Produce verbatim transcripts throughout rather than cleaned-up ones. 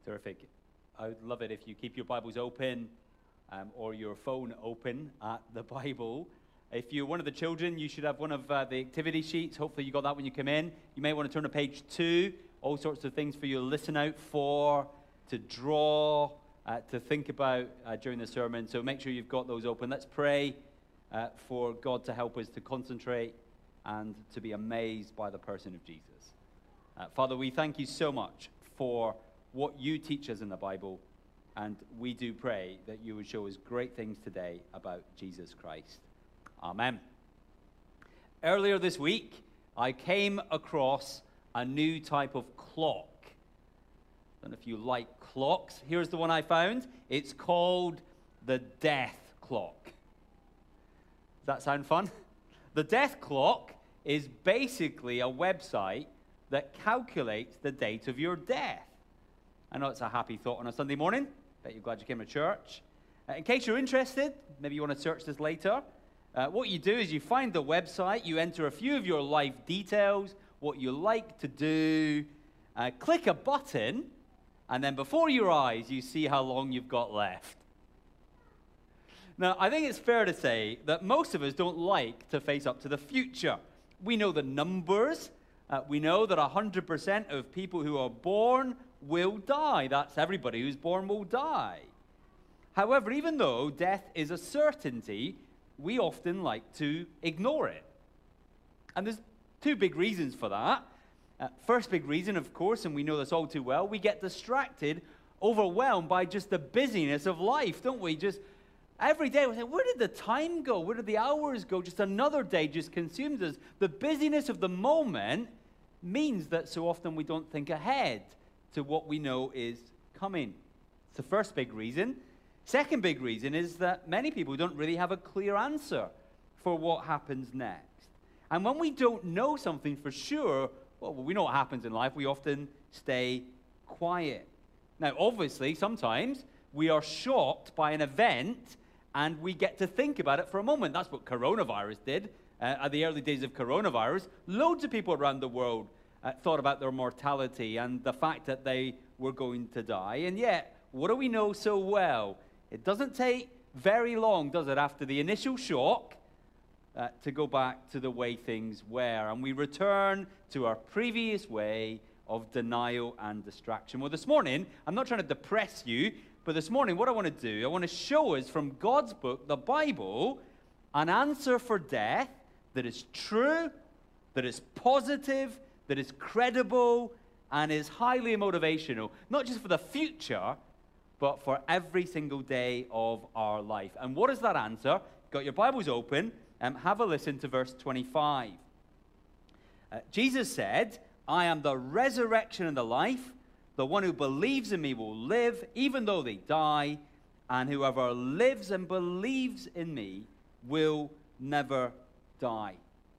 Terrific. I would love it if you keep your Bibles open um, or your phone open at the Bible. If you're one of the children, you should have one of uh, the activity sheets. Hopefully you got that when you come in. You may want to turn to page two. All sorts of things for you to listen out for, to draw, uh, to think about uh, during the sermon. So make sure you've got those open. Let's pray uh, for God to help us to concentrate and to be amazed by the person of Jesus. Uh, Father, we thank you so much for what you teach us in the Bible, and we do pray that you would show us great things today about Jesus Christ. Amen. Earlier this week, I came across a new type of clock. I don't know if you like clocks. Here's the one I found. It's called the Death Clock. Does that sound fun? The Death Clock is basically a website that calculates the date of your death. I know it's a happy thought on a Sunday morning. Bet you're glad you came to church. Uh, in case you're interested, maybe you want to search this later, uh, what you do is you find the website, you enter a few of your life details, what you like to do, uh, click a button, and then before your eyes, you see how long you've got left. Now, I think it's fair to say that most of us don't like to face up to the future. We know the numbers. Uh, we know that one hundred percent of people who are born will die. That's everybody who's born will die. However, even though death is a certainty, we often like to ignore it. And there's two big reasons for that. Uh, first big reason, of course, and we know this all too well, we get distracted, overwhelmed by just the busyness of life, don't we? Just every day we say, where did the time go? Where did the hours go? Just another day just consumes us. The busyness of the moment means that so often we don't think ahead to what we know is coming. It's the first big reason. Second big reason is that many people don't really have a clear answer for what happens next. And when we don't know something for sure, well, we know what happens in life, we often stay quiet. Now, obviously, sometimes we are shocked by an event and we get to think about it for a moment. That's what coronavirus did. Uh, at the early days of coronavirus, loads of people around the world uh, thought about their mortality and the fact that they were going to die. And yet, what do we know so well? It doesn't take very long, does it, after the initial shock uh, to go back to the way things were. And we return to our previous way of denial and distraction. Well, this morning, I'm not trying to depress you, but this morning, what I want to do, I want to show us from God's book, the Bible, an answer for death that is true, that is positive, that is credible, and is highly motivational, not just for the future, but for every single day of our life. And what is that answer? Got your Bibles open, and have a listen to verse twenty-five. Uh, Jesus said, I am the resurrection and the life. The one who believes in me will live, even though they die, and whoever lives and believes in me will never die.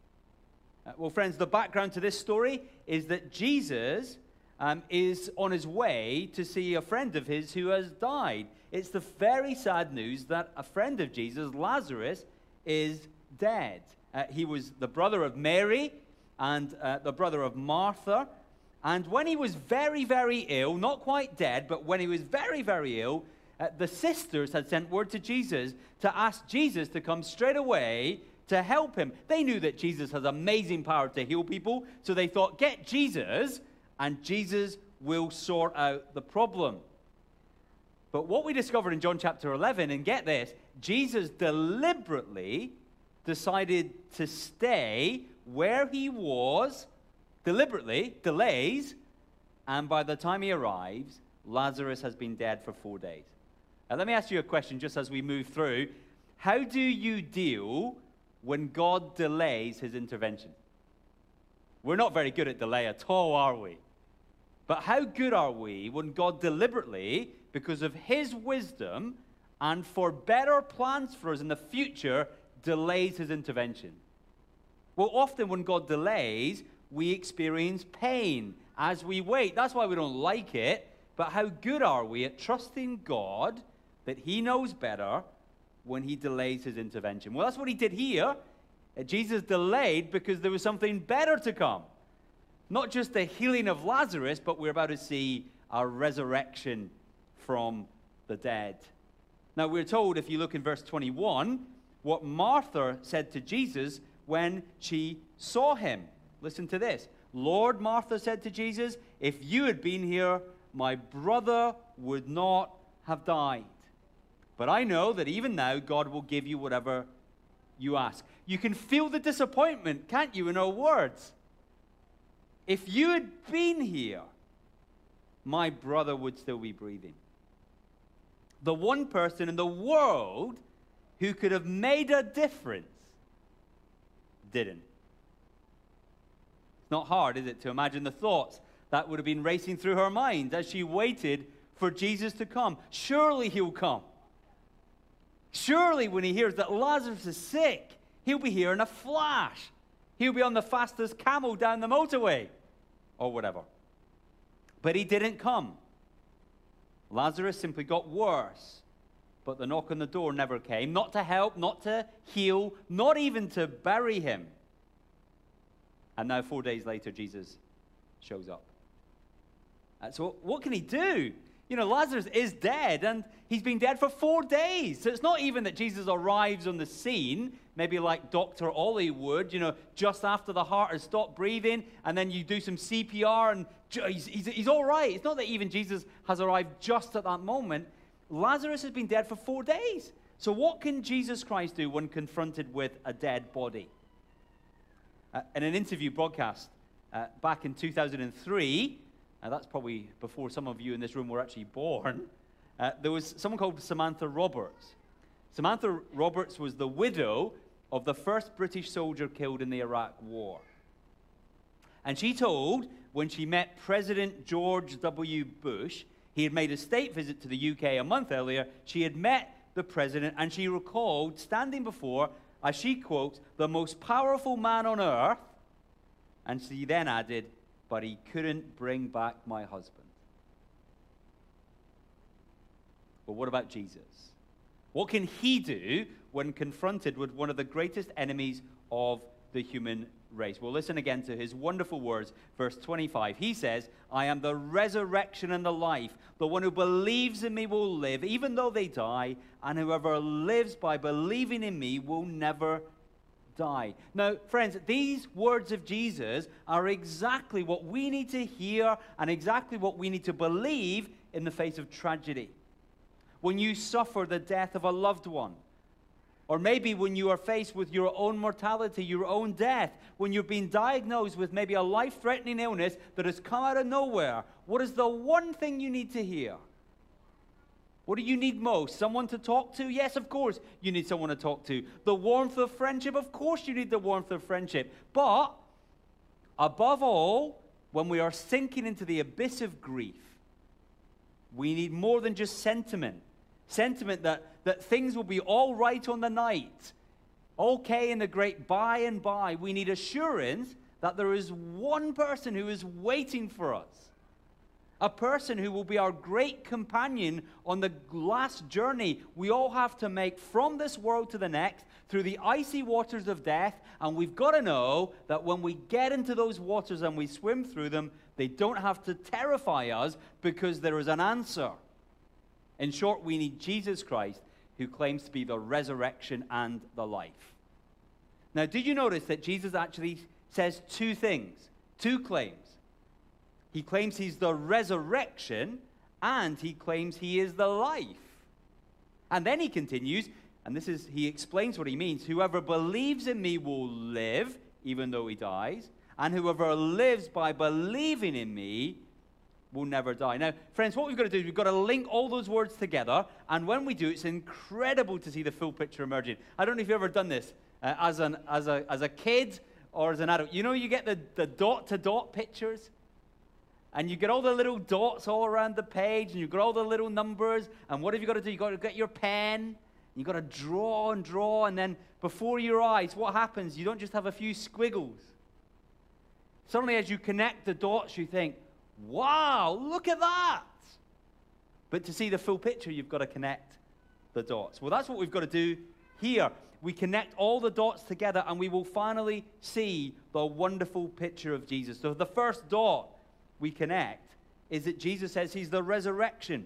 Uh, well, friends, the background to this story is that Jesus um, is on his way to see a friend of his who has died. It's the very sad news that a friend of Jesus, Lazarus, is dead. Uh, he was the brother of Mary and uh, the brother of Martha. And when he was very, very ill, not quite dead, but when he was very, very ill, uh, the sisters had sent word to Jesus to ask Jesus to come straight away to help him. They knew that Jesus has amazing power to heal people, so they thought, get Jesus, and Jesus will sort out the problem. But what we discovered in John chapter eleven, and get this, Jesus deliberately decided to stay where he was, deliberately, delays, and by the time he arrives, Lazarus has been dead for four days. Now, let me ask you a question just as we move through. How do you deal when God delays his intervention? We're not very good at delay at all, are we? But how good are we when God deliberately, because of his wisdom and for better plans for us in the future, delays his intervention? Well, often when God delays, we experience pain as we wait. That's why we don't like it. But how good are we at trusting God that he knows better when he delays his intervention? Well, that's what he did here. Jesus delayed because there was something better to come. Not just the healing of Lazarus, but we're about to see a resurrection from the dead. Now, we're told, if you look in verse twenty-one, what Martha said to Jesus when she saw him. Listen to this. Lord, Martha said to Jesus, if you had been here, my brother would not have died. But I know that even now, God will give you whatever you ask. You can feel the disappointment, can't you, in her words? If you had been here, my brother would still be breathing. The one person in the world who could have made a difference didn't. It's not hard, is it, to imagine the thoughts that would have been racing through her mind as she waited for Jesus to come. Surely he'll come. Surely when he hears that Lazarus is sick, he'll be here in a flash. He'll be on the fastest camel down the motorway or whatever. But he didn't come. Lazarus simply got worse. But the knock on the door never came, not to help, not to heal, not even to bury him. And now four days later, Jesus shows up. Uh, so what can he do? You know, Lazarus is dead, and he's been dead for four days. So it's not even that Jesus arrives on the scene, maybe like Doctor Ollie would, you know, just after the heart has stopped breathing, and then you do some C P R, and he's, he's, he's all right. It's not that even Jesus has arrived just at that moment. Lazarus has been dead for four days. So what can Jesus Christ do when confronted with a dead body? Uh, in an interview broadcast uh, back in two thousand three, uh, that's probably before some of you in this room were actually born, uh, there was someone called Samantha Roberts. Samantha Roberts was the widow of the first British soldier killed in the Iraq War. And she told, when she met President George W. Bush, he had made a state visit to the U K a month earlier, she had met the president, and she recalled standing before, as she quotes, the most powerful man on earth, and she then added, but he couldn't bring back my husband. But what about Jesus? What can he do when confronted with one of the greatest enemies of the human race? Well, listen again to his wonderful words, verse twenty-five. He says, I am the resurrection and the life. The one who believes in me will live, even though they die, and whoever lives by believing in me will never die. Now, friends, these words of Jesus are exactly what we need to hear and exactly what we need to believe in the face of tragedy. When you suffer the death of a loved one, or maybe when you are faced with your own mortality, your own death, when you're being diagnosed with maybe a life-threatening illness that has come out of nowhere, what is the one thing you need to hear? What do you need most? Someone to talk to? Yes, of course you need someone to talk to. The warmth of friendship? Of course you need the warmth of friendship. But, above all, when we are sinking into the abyss of grief, we need more than just sentiment. Sentiment that, that things will be all right on the night, okay in the great by and by. We need assurance that there is one person who is waiting for us. A person who will be our great companion on the last journey we all have to make from this world to the next, through the icy waters of death. And we've got to know that when we get into those waters and we swim through them, they don't have to terrify us because there is an answer. In short, we need Jesus Christ, who claims to be the resurrection and the life. Now, did you notice that Jesus actually says two things, two claims? He claims he's the resurrection, and he claims he is the life. And then he continues, and this is, he explains what he means. Whoever believes in me will live, even though he dies, and whoever lives by believing in me will never die. Now, friends, what we've got to do is we've got to link all those words together, and when we do, it's incredible to see the full picture emerging. I don't know if you've ever done this uh, as, an, as, a, as a kid or as an adult. You know, you get the, the dot-to-dot pictures, and you get all the little dots all around the page, and you've got all the little numbers, and what have you got to do? You've got to get your pen, you've got to draw and draw, and then before your eyes, what happens? You don't just have a few squiggles. Suddenly, as you connect the dots, you think, wow, look at that. But to see the full picture, you've got to connect the dots. Well, that's what we've got to do here. We connect all the dots together, and we will finally see the wonderful picture of Jesus. So the first dot we connect is that Jesus says he's the resurrection,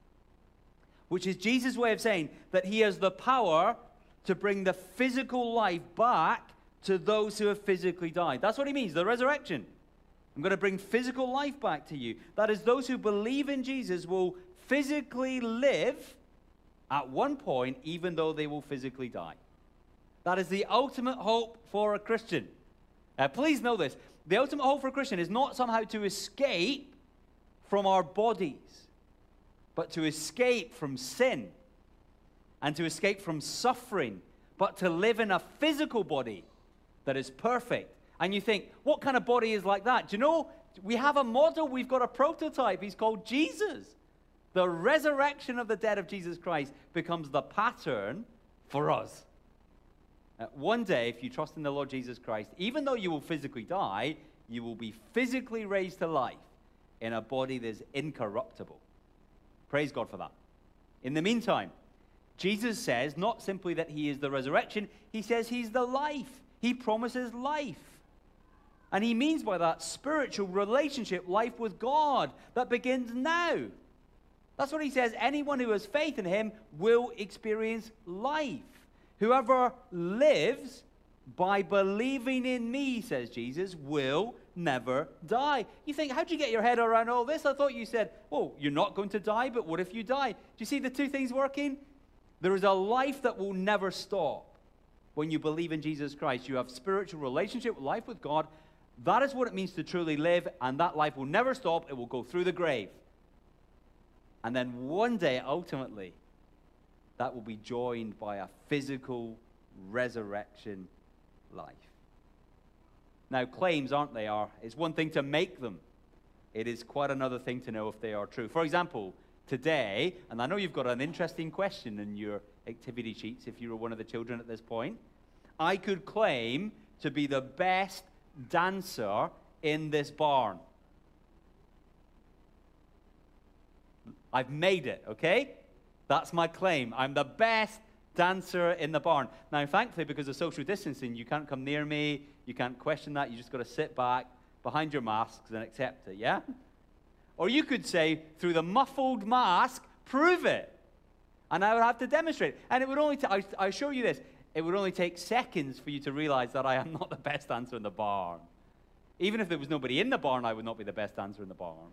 which is Jesus' way of saying that he has the power to bring the physical life back to those who have physically died. That's what he means, the resurrection. I'm going to bring physical life back to you. That is, those who believe in Jesus will physically live at one point, even though they will physically die. That is the ultimate hope for a Christian. Uh, please know this. The ultimate hope for a Christian is not somehow to escape from our bodies, but to escape from sin and to escape from suffering, but to live in a physical body that is perfect. And you think, what kind of body is like that? Do you know, we have a model, we've got a prototype. He's called Jesus. The resurrection of the dead of Jesus Christ becomes the pattern for us. Uh, one day, if you trust in the Lord Jesus Christ, even though you will physically die, you will be physically raised to life in a body that is incorruptible. Praise God for that. In the meantime, Jesus says not simply that he is the resurrection, he says he's the life. He promises life. And he means by that spiritual relationship, life with God, that begins now. That's what he says. Anyone who has faith in him will experience life. Whoever lives by believing in me, says Jesus, will never die. You think, how'd you get your head around all this? I thought you said, oh, you're not going to die, but what if you die? Do you see the two things working? There is a life that will never stop. When you believe in Jesus Christ, you have spiritual relationship, life with God. That is what it means to truly live, and that life will never stop. It will go through the grave. And then one day, ultimately, that will be joined by a physical resurrection life. Now, claims, aren't they, are, it's one thing to make them. It is quite another thing to know if they are true. For example, today, and I know you've got an interesting question in your activity sheets if you were one of the children at this point, I could claim to be the best dancer in this barn. I've made it, okay? That's my claim. I'm the best dancer in the barn. Now, thankfully, because of social distancing, you can't come near me. You can't question that. You just got to sit back behind your masks and accept it, yeah? Or you could say, through the muffled mask, prove it. And I would have to demonstrate. And it would only, t- I, I assure you this, it would only take seconds for you to realize that I am not the best dancer in the barn. Even if there was nobody in the barn, I would not be the best dancer in the barn.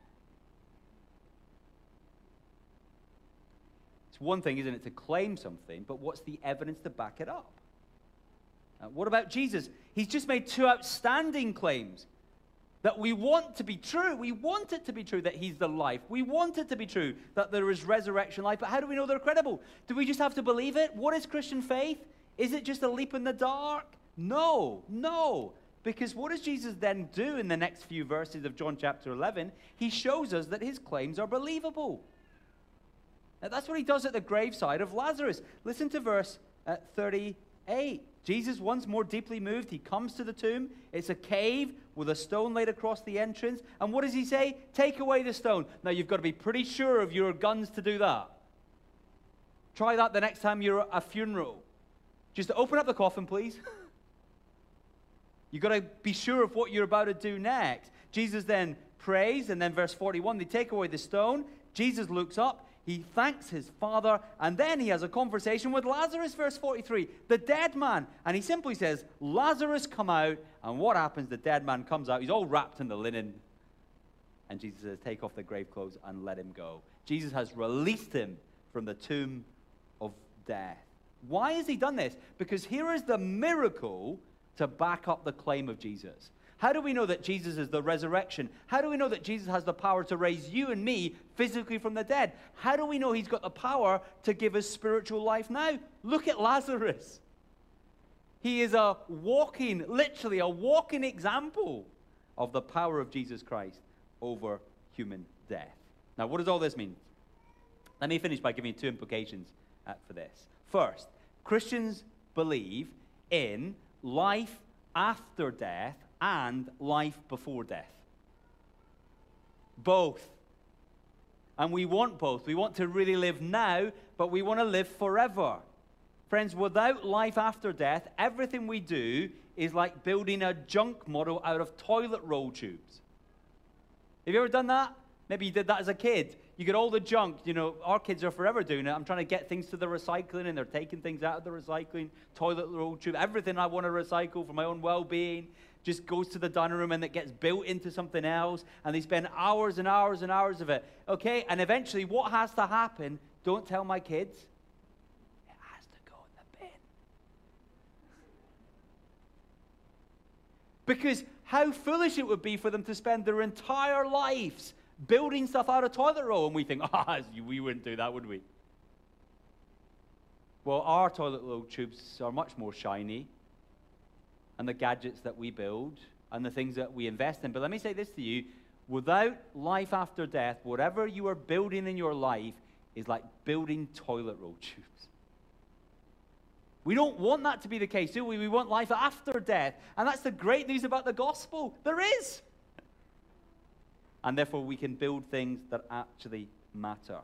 It's one thing, isn't it, to claim something, but what's the evidence to back it up? Uh, what about Jesus? He's just made two outstanding claims that we want to be true. We want it to be true that he's the life. We want it to be true that there is resurrection life. But how do we know they're credible? Do we just have to believe it? What is Christian faith? Is it just a leap in the dark? No, no. Because what does Jesus then do in the next few verses of John chapter eleven? He shows us that his claims are believable. Now, that's what he does at the graveside of Lazarus. Listen to verse uh, thirty-eight. Jesus, once more deeply moved, he comes to the tomb. It's a cave with a stone laid across the entrance. And what does he say? Take away the stone. Now, you've got to be pretty sure of your guns to do that. Try that the next time you're at a funeral. Just open up the coffin, please. You've got to be sure of what you're about to do next. Jesus then prays, and then verse forty-one, they take away the stone. Jesus looks up. He thanks his Father, and then he has a conversation with Lazarus, verse forty-three, the dead man. And he simply says, Lazarus, come out. And what happens? The dead man comes out. He's all wrapped in the linen. And Jesus says, take off the grave clothes and let him go. Jesus has released him from the tomb of death. Why has he done this? Because here is the miracle to back up the claim of Jesus. How do we know that Jesus is the resurrection? How do we know that Jesus has the power to raise you and me physically from the dead? How do we know he's got the power to give us spiritual life now? Look at Lazarus. He is a walking, literally a walking example of the power of Jesus Christ over human death. Now, what does all this mean? Let me finish by giving you two implications uh, for this. First, Christians believe in life after death and life before death. Both. And we want both. We want to really live now, but we want to live forever. Friends, without life after death, everything we do is like building a junk model out of toilet roll tubes. Have you ever done that? Maybe you did that as a kid. You get all the junk. You know, our kids are forever doing it. I'm trying to get things to the recycling, and they're taking things out of the recycling, toilet roll tube, everything I want to recycle for my own well-being just goes to the dining room, and it gets built into something else, and they spend hours and hours and hours of it. Okay, and eventually what has to happen, don't tell my kids, it has to go in the bin. Because how foolish it would be for them to spend their entire lives building stuff out of toilet roll, and we think, ah, oh, we wouldn't do that, would we? Well, our toilet roll tubes are much more shiny, and the gadgets that we build, and the things that we invest in. But let me say this to you, without life after death, whatever you are building in your life is like building toilet roll tubes. We don't want that to be the case, do we? We want life after death. And that's the great news about the gospel. There is. And therefore, we can build things that actually matter.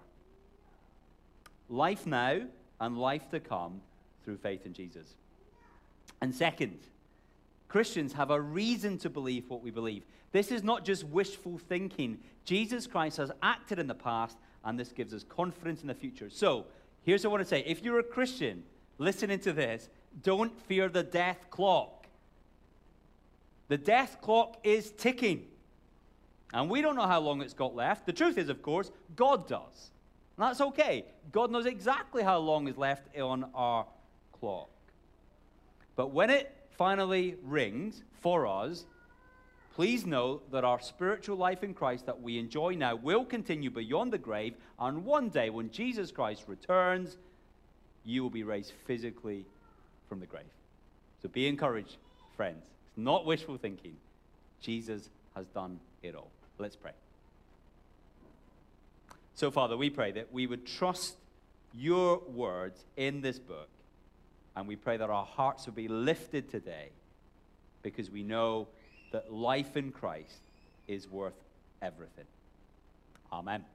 Life now and life to come through faith in Jesus. And second, Christians have a reason to believe what we believe. This is not just wishful thinking. Jesus Christ has acted in the past, and this gives us confidence in the future. So, here's what I want to say. If you're a Christian listening to this, don't fear the death clock. The death clock is ticking. And we don't know how long it's got left. The truth is, of course, God does. And that's okay. God knows exactly how long is left on our clock. But when it finally rings for us, please know that our spiritual life in Christ that we enjoy now will continue beyond the grave, and one day when Jesus Christ returns, you will be raised physically from the grave. So be encouraged, friends. It's not wishful thinking. Jesus has done it all. Let's pray. So, Father, we pray that we would trust your words in this book, and we pray that our hearts would be lifted today because we know that life in Christ is worth everything. Amen.